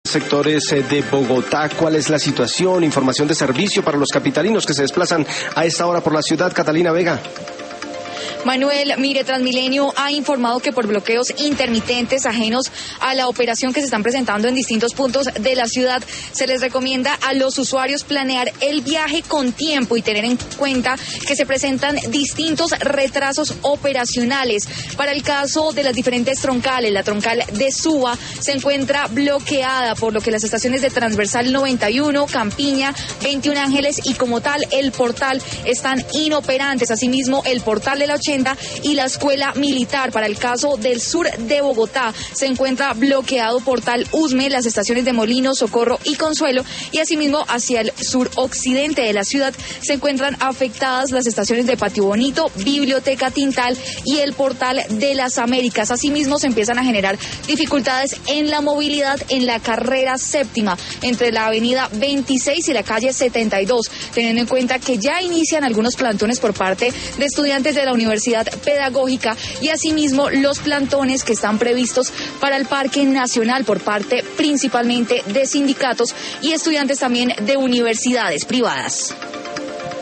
Sectores de Bogotá, ¿cuál es la situación? Información de servicio para los capitalinos que se desplazan a esta hora por la ciudad. Catalina Vega. Manuel, mire, Transmilenio ha informado que por bloqueos intermitentes ajenos a la operación que se están presentando en distintos puntos de la ciudad, se les recomienda a los usuarios planear el viaje con tiempo y tener en cuenta que se presentan distintos retrasos operacionales. Para el caso de las diferentes troncales, la troncal de Suba se encuentra bloqueada, por lo que las estaciones de Transversal 91, Campiña, 21 Ángeles y como tal el portal están inoperantes. Asimismo, el portal de la 80 y la escuela militar. Para el caso del sur de Bogotá se encuentra bloqueado portal Usme, las estaciones de Molino, Socorro y Consuelo, y asimismo hacia el suroccidente de la ciudad se encuentran afectadas las estaciones de Patio Bonito, Biblioteca Tintal y el portal de las Américas. Asimismo se empiezan a generar dificultades en la movilidad en la carrera séptima entre la avenida 26 y la calle 72, teniendo en cuenta que ya inician algunos plantones por parte de estudiantes de la Universidad Pedagógica y asimismo los plantones que están previstos para el Parque Nacional por parte principalmente de sindicatos y estudiantes también de universidades privadas.